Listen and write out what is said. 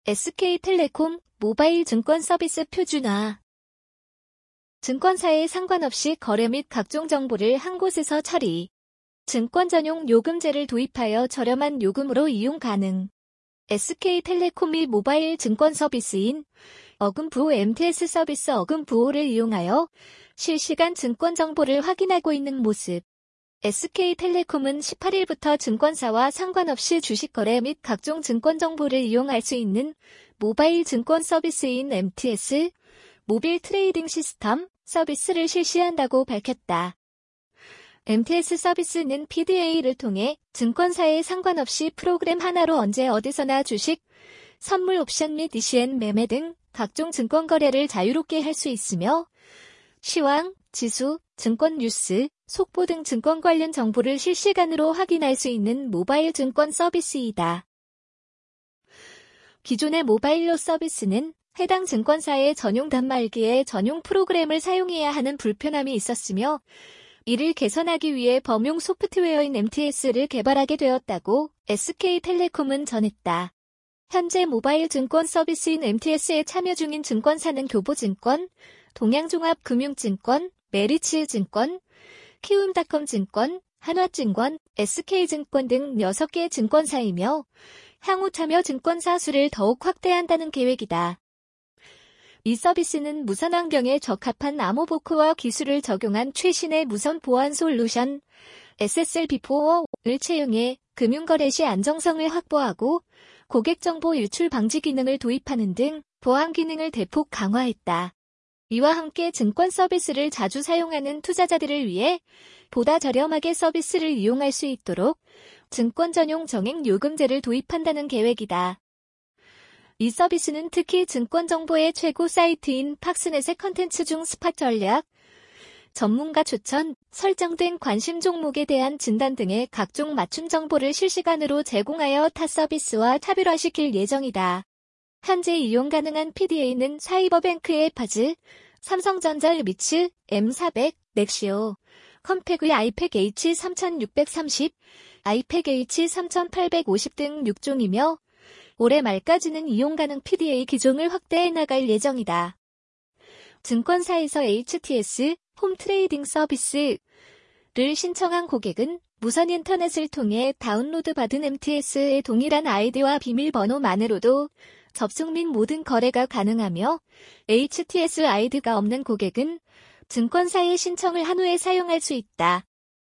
SK텔레콤 모바일 증권 서비스 표준화. 증권사에 상관없이 거래 및 각종 정보를 한 곳에서 처리. 증권 전용 요금제를 도입하여 저렴한 요금으로 이용 가능. SK텔레콤이 모바일 증권 서비스인 어금부호 MTS 서비스 어금부호를 이용하여 실시간 증권 정보를 확인하고 있는 모습. SK텔레콤은 18일부터 증권사와 상관없이 주식 거래 및 각종 증권 정보를 이용할 수 있는 모바일 증권 서비스인 MTS, 모빌 트레이딩 시스템 서비스를 실시한다고 밝혔다. MTS 서비스는 PDA를 통해 증권사에 상관없이 프로그램 하나로 언제 어디서나 주식, 선물 옵션 및 ECN 매매 등 각종 증권 거래를 자유롭게 할 수 있으며 시황, 지수, 증권 뉴스, 속보 등 증권 관련 정보를 실시간으로 확인할 수 있는 모바일 증권 서비스이다. 기존의 모바일로 서비스는 해당 증권사의 전용 단말기에 전용 프로그램을 사용해야 하는 불편함이 있었으며 이를 개선하기 위해 범용 소프트웨어인 MTS를 개발하게 되었다고 SK텔레콤은 전했다. 현재 모바일 증권 서비스인 MTS에 참여 중인 증권사는 교보증권, 동양종합금융증권, 메리츠증권, 키움닷컴증권, 한화증권, SK증권 등 6개 증권사이며 향후 참여 증권사 수를 더욱 확대한다는 계획이다. 이 서비스는 무선 환경에 적합한 암호버크와 기술을 적용한 최신의 무선 보안 솔루션 SSL-B4를 채용해 금융거래 시 안정성을 확보하고 고객정보 유출 방지 기능을 도입하는 등 보안 기능을 대폭 강화했다. 이와 함께 증권 서비스를 자주 사용하는 투자자들을 위해 보다 저렴하게 서비스를 이용할 수 있도록 증권 전용 정액 요금제를 도입한다는 계획이다. 이 서비스는 특히 증권 정보의 최고 사이트인 팍스넷의 컨텐츠 중 스팟 전략, 전문가 추천, 설정된 관심 종목에 대한 진단 등의 각종 맞춤 정보를 실시간으로 제공하여 타 서비스와 차별화시킬 예정이다. 현재 이용 가능한 PDA는 사이버뱅크의 파즈, 삼성전자 미츠, M400, 넥시오, 컴팩의 아이팩 H3630, 아이팩 H3850 등 6종이며 올해 말까지는 이용 가능 PDA 기종을 확대해 나갈 예정이다. 증권사에서 HTS, 홈 트레이딩 서비스를 신청한 고객은 무선 인터넷을 통해 다운로드 받은 MTS의 동일한 아이디와 비밀번호만으로도 접속 및 모든 거래가 가능하며 HTS 아이디가 없는 고객은 증권사에 신청을 한 후에 사용할 수 있다.